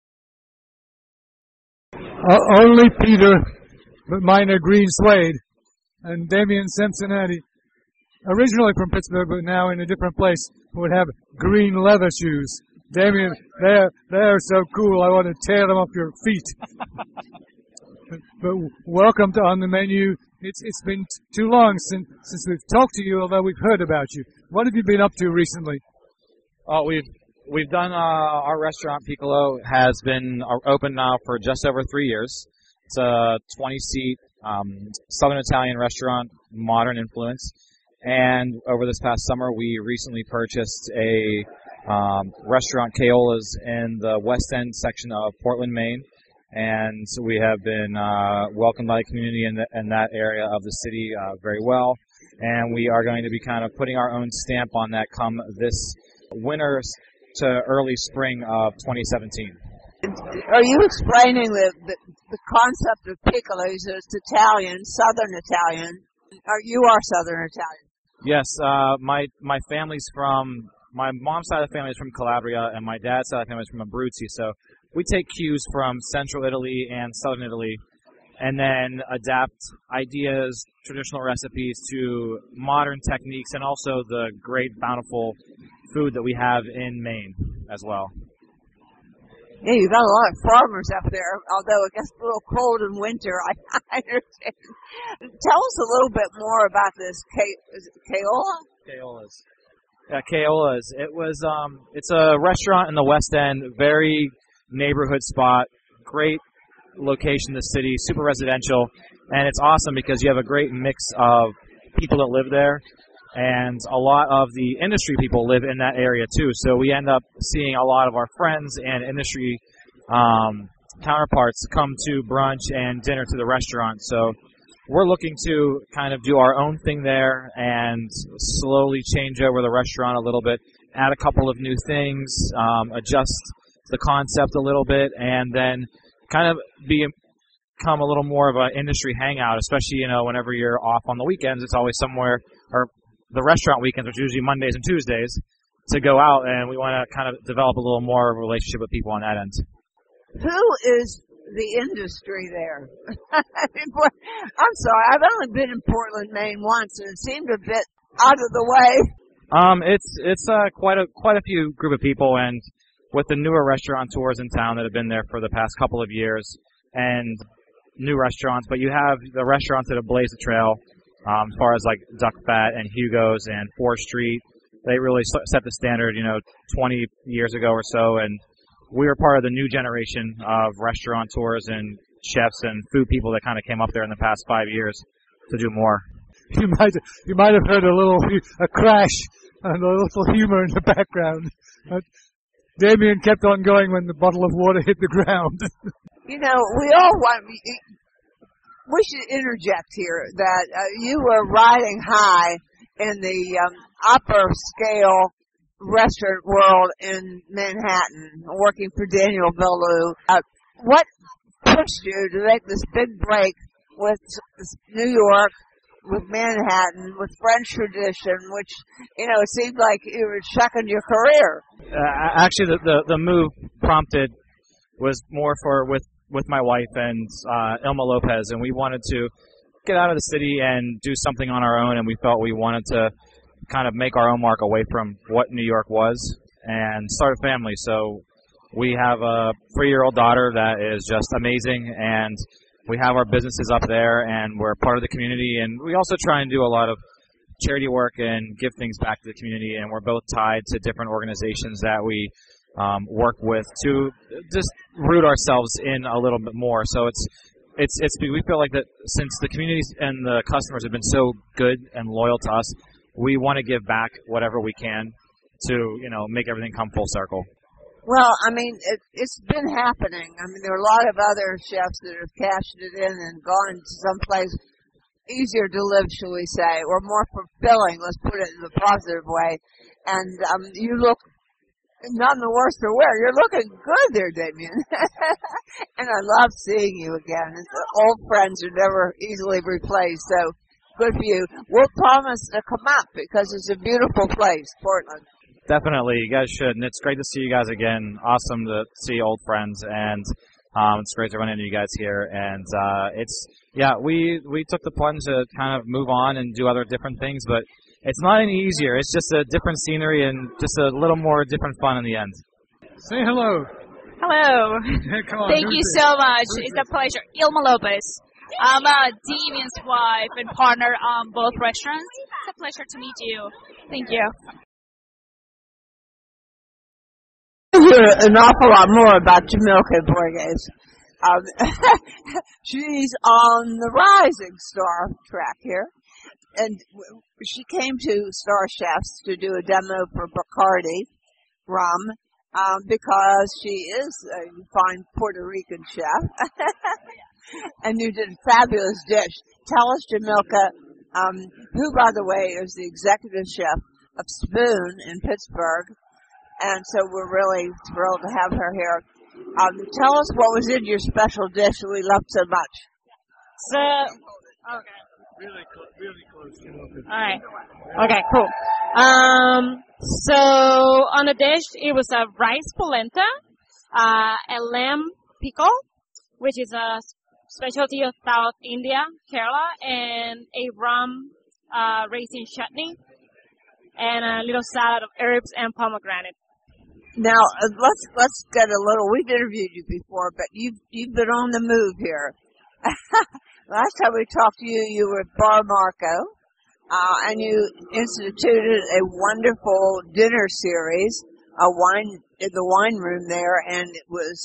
Only Peter, but mine are green suede, and Damien Cincinnati, originally from Pittsburgh, but now in a different place, would have green leather shoes. Damien, they're so cool, I want to tear them off your feet. But welcome to On the Menu. It's been too long since we've talked to you, although we've heard about you. What have you been up to recently? We've done our restaurant. Piccolo has been open now for just over 3 years. It's a 20-seat Southern Italian restaurant, modern influence. And over this past summer, we recently purchased a restaurant, Keola's, in the West End section of Portland, Maine. And we have been welcomed by the community in that area of the city very well. And we are going to be kind of putting our own stamp on that come this winter to early spring of 2017. Are you explaining the concept of Piccolo's? It's Italian, Southern Italian. You are Southern Italian. Yes, my family's from, my mom's side of the family is from Calabria, and my dad's side of the family is from Abruzzi. So we take cues from Central Italy and Southern Italy, and then adapt ideas, traditional recipes to modern techniques, and also the great, bountiful food that we have in Maine as well. Yeah, you've got a lot of farmers up there, although it gets a little cold in winter. I understand. Tell us a little bit more about this Keola? Keola's. Yeah, Keola's. It's a restaurant in the West End, very neighborhood spot, great location in the city, super residential, and it's awesome because you have a great mix of people that live there, and a lot of the industry people live in that area too. So we end up seeing a lot of our friends and industry counterparts come to brunch and dinner to the restaurant. So we're looking to kind of do our own thing there and slowly change over the restaurant a little bit, add a couple of new things, adjust the concept a little bit, and then kind of be become a little more of an industry hangout, especially, whenever you're off on the weekends, it's always somewhere, or the restaurant weekends, which are usually Mondays and Tuesdays, to go out, and we want to kind of develop a little more of a relationship with people on that end. Who is the industry there? I'm sorry, I've only been in Portland, Maine once, and it seemed a bit out of the way. It's quite a few group of people, and with the newer restaurateurs in town that have been there for the past couple of years, and new restaurants, but you have the restaurants that have blazed the trail, as far as like Duck Fat and Hugo's and 4th Street. They really set the standard, 20 years ago or so, and we were part of the new generation of restaurateurs and chefs and food people that kind of came up there in the past 5 years to do more. You might have heard a crash and a little humor in the background. Damien kept on going when the bottle of water hit the ground. We all want. We should interject here that you were riding high in the upper scale restaurant world in Manhattan, working for Daniel Boulud. What pushed you to make this big break with New York, with Manhattan, with French tradition, which, it seemed like you were checking your career? Actually, the move prompted was more with my wife and Ilma Lopez, and we wanted to get out of the city and do something on our own, and we felt we wanted to kind of make our own mark away from what New York was and start a family. So we have a 3-year-old daughter that is just amazing, and we have our businesses up there, and we're part of the community, and we also try and do a lot of charity work and give things back to the community, and we're both tied to different organizations that we work with to just root ourselves in a little bit more. So we feel like that since the communities and the customers have been so good and loyal to us, we want to give back whatever we can to, make everything come full circle. Well, it's been happening. There are a lot of other chefs that have cashed it in and gone to someplace easier to live, shall we say, or more fulfilling, let's put it in a positive way. And you look none the worse for wear. You're looking good there, Damien. And I love seeing you again. Old friends are never easily replaced, so good for you. We'll promise to come up because it's a beautiful place, Portland. Definitely, you guys should, and it's great to see you guys again. Awesome to see old friends, and it's great to run into you guys here. And we took the plunge to kind of move on and do other different things, but it's not any easier. It's just a different scenery and just a little more different fun in the end. Say hello. Hello. Come on, Thank you so much. It's a pleasure. Ilma Lopez. I'm Damien's wife and partner on both restaurants. It's a pleasure to meet you. Thank you. Hear an awful lot more about Jamilka Borges. She's on the rising star track here, and she came to Star Chefs to do a demo for Bacardi rum because she is a fine Puerto Rican chef, and you did a fabulous dish. Tell us, Jamilka, who, by the way, is the executive chef of Spoon in Pittsburgh. And so we're really thrilled to have her here. Tell us what was in your special dish that we loved so much. Okay. Really close. All right. Okay, cool. So on the dish, it was a rice polenta, a lamb pickle, which is a specialty of South India, Kerala, and a rum raisin chutney, and a little salad of herbs and pomegranate. Now, let's get a little. We've interviewed you before, but you've been on the move here. Last time we talked to you, you were at Bar Marco, and you instituted a wonderful dinner series, in the wine room there, and it was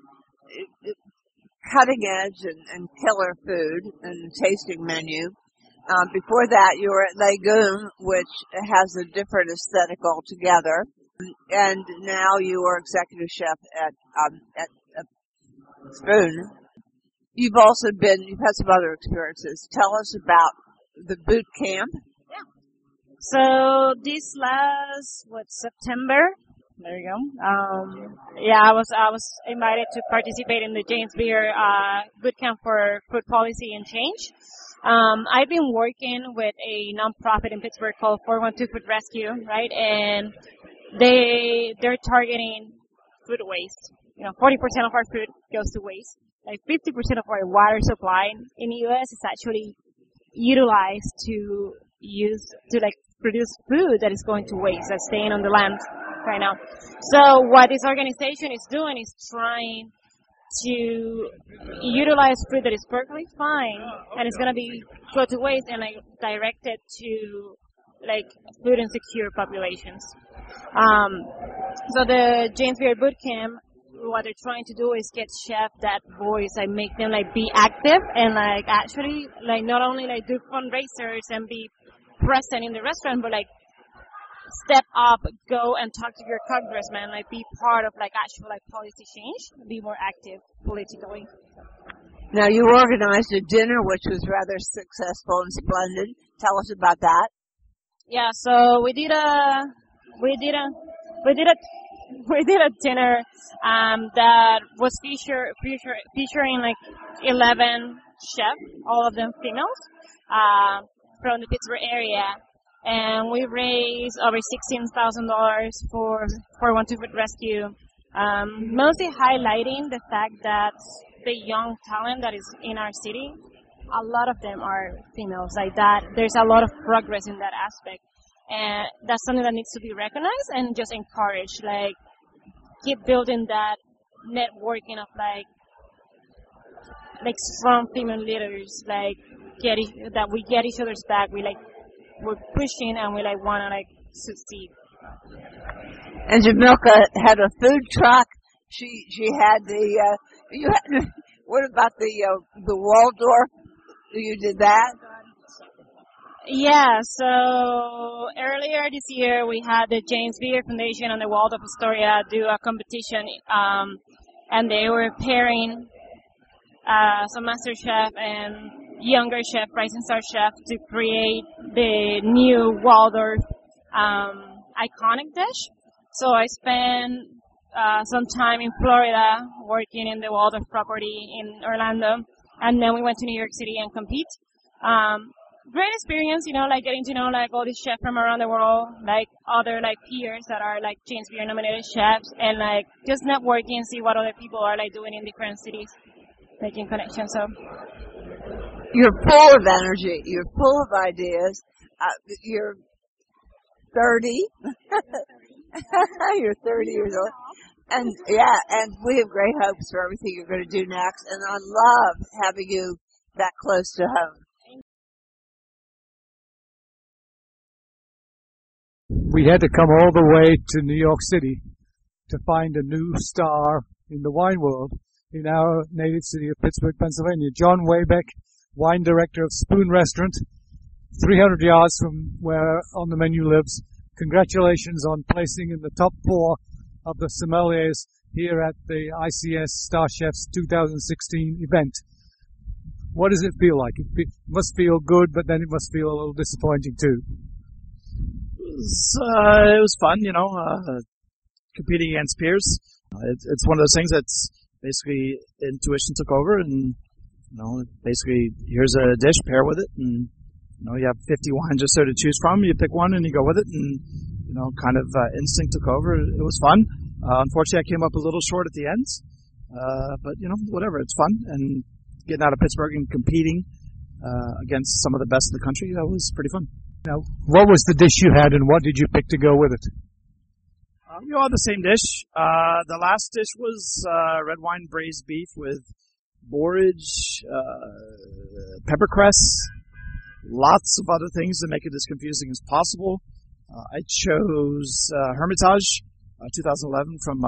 cutting edge and killer food and tasting menu. Before that, you were at Legume, which has a different aesthetic altogether. And now you are executive chef at Spoon. You've had some other experiences. Tell us about the boot camp. Yeah. So this last, September, There you go. Yeah, I was invited to participate in the James Beard Bootcamp for Food Policy and Change. I've been working with a nonprofit in Pittsburgh called 412 Food Rescue, right? And they're targeting food waste. 40% of our food goes to waste. Like 50% of our water supply in the U.S. is actually utilized to produce food that is going to waste, that's staying on the land right now. So what this organization is doing is trying to utilize food that is perfectly fine and it's going to go to waste and direct it to food insecure populations. So the James Beard Bootcamp, what they're trying to do is get chefs that voice, make them be active and actually not only do fundraisers and be present in the restaurant, but step up, go and talk to your congressman, be part of actual policy change, be more active politically. Now you organized a dinner which was rather successful and splendid. Tell us about that. Yeah, so we did a dinner that was featuring 11 chefs, all of them females, from the Pittsburgh area, and we raised over $16,000 for 412 Food Rescue, mostly highlighting the fact that the young talent that is in our city, a lot of them are females. There's a lot of progress in that aspect, and that's something that needs to be recognized and just encouraged. Keep building that networking of strong female leaders, that we get each other's back. We're pushing and we want to succeed. And Jamilka had a food truck. She had what about the Waldorf? You did that? Yeah, so earlier this year we had the James Beard Foundation and the Waldorf Astoria do a competition, and they were pairing some master chef and younger chef, rising star chef, to create the new Waldorf iconic dish. So I spent some time in Florida working in the Waldorf property in Orlando, and then we went to New York City and compete. Great experience, getting to know all these chefs from around the world, other peers that are James Beard nominated chefs, and just networking and see what other people are doing in different cities, making connections. So you're full of energy. You're full of ideas. You're 30. You're 30 years old. And we have great hopes for everything you're going to do next. And I love having you that close to home. We had to come all the way to New York City to find a new star in the wine world in our native city of Pittsburgh, Pennsylvania. John Waybeck, wine director of Spoon Restaurant, 300 yards from where On the Menu lives. Congratulations on placing in the top 4 of the sommeliers here at the ICS Star Chefs 2016 event. What does it feel like? It must feel good, but then it must feel a little disappointing too. It was fun, competing against peers. It's one of those things that's basically intuition took over, and basically here's a dish, pair with it, and you have 50 wines or so to choose from. You pick one and you go with it, and instinct took over. It was fun. Unfortunately, I came up a little short at the end, but whatever. It's fun, and getting out of Pittsburgh and competing against some of the best in the country, that was pretty fun. Now, what was the dish you had, and what did you pick to go with it? We all had the same dish. The last dish was red wine braised beef with borage, peppercress, lots of other things to make it as confusing as possible. I chose Hermitage 2011 from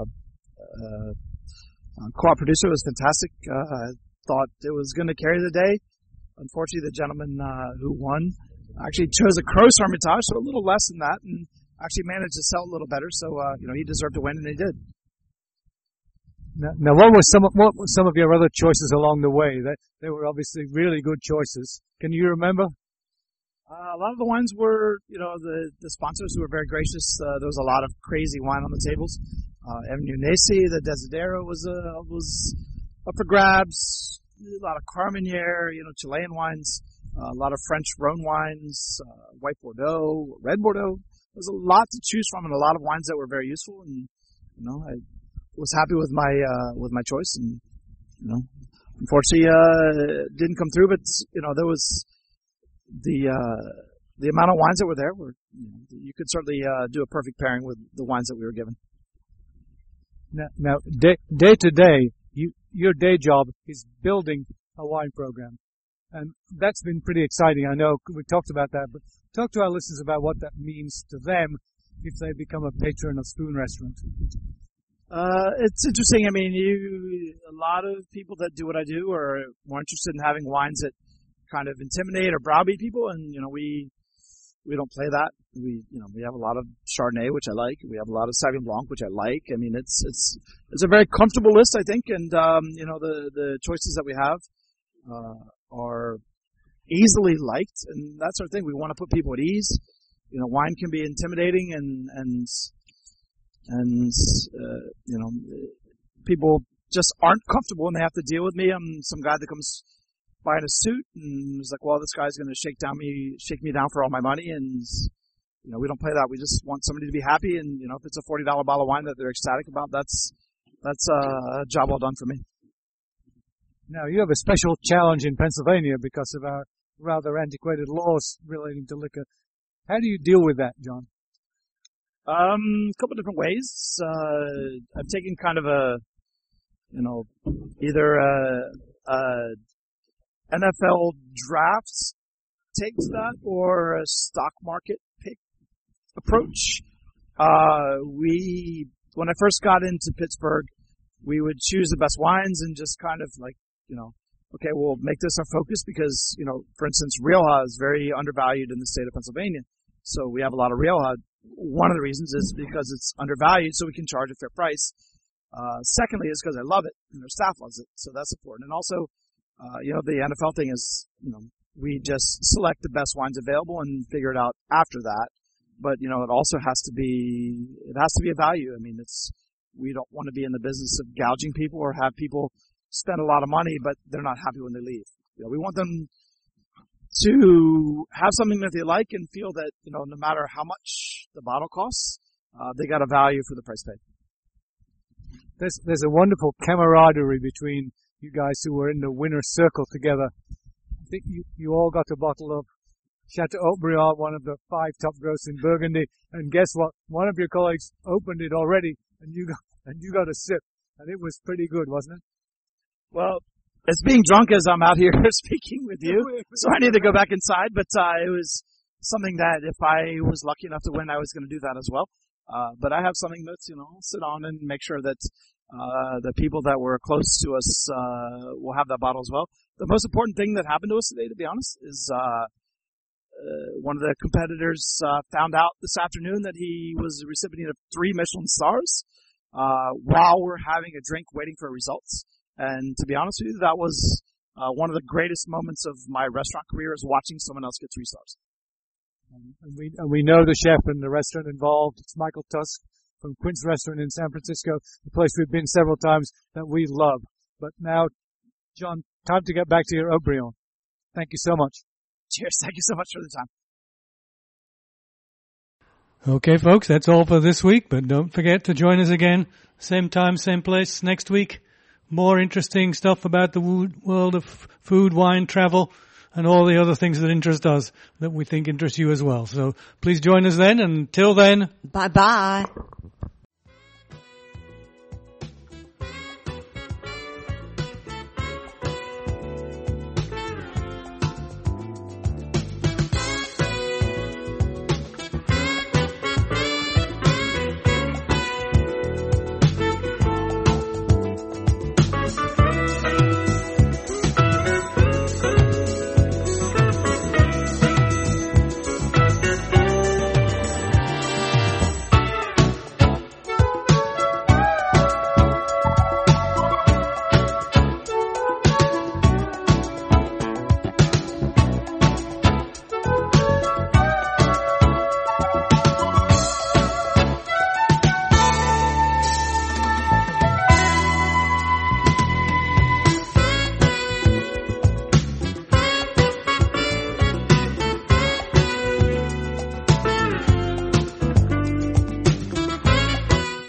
co-op producer. It was fantastic. I thought it was going to carry the day. Unfortunately, the gentleman who won actually chose a Croce Hermitage, so a little less than that, and actually managed to sell a little better. So he deserved to win, and he did. Now, what were some of your other choices along the way? They were obviously really good choices. Can you remember? A lot of the wines were, the sponsors who were very gracious. There was a lot of crazy wine on the tables. Avenue Nacy, the Desidero was up for grabs. A lot of Carmenere, Chilean wines. A lot of French Rhone wines, white Bordeaux, red Bordeaux. There's a lot to choose from and a lot of wines that were very useful. And, I was happy with my choice. And, unfortunately, didn't come through, but, there was the amount of wines that were there were, you could certainly, do a perfect pairing with the wines that we were given. Now day to day, your day job is building a wine program. And that's been pretty exciting. I know we talked about that, but talk to our listeners about what that means to them if they become a patron of Spoon Restaurant. It's interesting. I mean, a lot of people that do what I do are more interested in having wines that kind of intimidate or browbeat people, and we don't play that. We have a lot of Chardonnay, which I like. We have a lot of Sauvignon Blanc, which I like. I mean, it's a very comfortable list, I think, and the choices that we have are easily liked, and that's our thing. We want to put people at ease. Wine can be intimidating, and people just aren't comfortable, and they have to deal with me. I'm some guy that comes by in a suit and is like, well, this guy's going to shake me down for all my money, and we don't play that. We just want somebody to be happy, and if it's a $40 bottle of wine that they're ecstatic about, that's a job well done for me. Now, you have a special challenge in Pennsylvania because of our rather antiquated laws relating to liquor. How do you deal with that, John? A couple of different ways. I've taken kind of either a NFL drafts takes that or a stock market pick approach. When I first got into Pittsburgh, we would choose the best wines and just kind of like, okay, we'll make this our focus because, for instance, Rioja is very undervalued in the state of Pennsylvania. So we have a lot of Rioja. One of the reasons is because it's undervalued, so we can charge a fair price. Secondly is because I love it and our staff loves it. So that's important. And also, the NFL thing is, we just select the best wines available and figure it out after that. But, it also has to be a value. I mean, we don't want to be in the business of gouging people or have people spend a lot of money, but they're not happy when they leave. We want them to have something that they like and feel that, no matter how much the bottle costs, they got a value for the price paid. There's a wonderful camaraderie between you guys who were in the winner's circle together. I think you all got a bottle of Chateau Haut-Brion, one of the 5 top gross in Burgundy, and guess what? One of your colleagues opened it already, and you got a sip, and it was pretty good, wasn't it? Well, it's being drunk as I'm out here speaking with you, so I need to go back inside, but it was something that if I was lucky enough to win, I was going to do that as well. But I have something that's, sit on and make sure that the people that were close to us will have that bottle as well. The most important thing that happened to us today, to be honest, is one of the competitors found out this afternoon that he was the recipient of 3 Michelin stars while we're having a drink waiting for results. And to be honest with you, that was one of the greatest moments of my restaurant career is watching someone else get 3 stars. And we know the chef and the restaurant involved. It's Michael Tusk from Quint's Restaurant in San Francisco, a place we've been several times that we love. But now, John, time to get back to your Haut-Brion. Thank you so much. Cheers. Thank you so much for the time. Okay, folks, that's all for this week, but don't forget to join us again, same time, same place next week. More interesting stuff about the world of food, wine, travel, and all the other things that interest us that we think interest you as well. So please join us then. Until then, bye-bye.